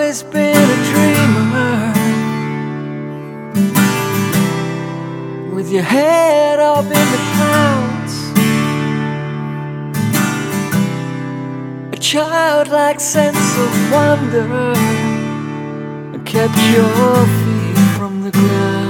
always been a dreamer, with your head up in the clouds, a childlike sense of wonder kept your feet from the ground.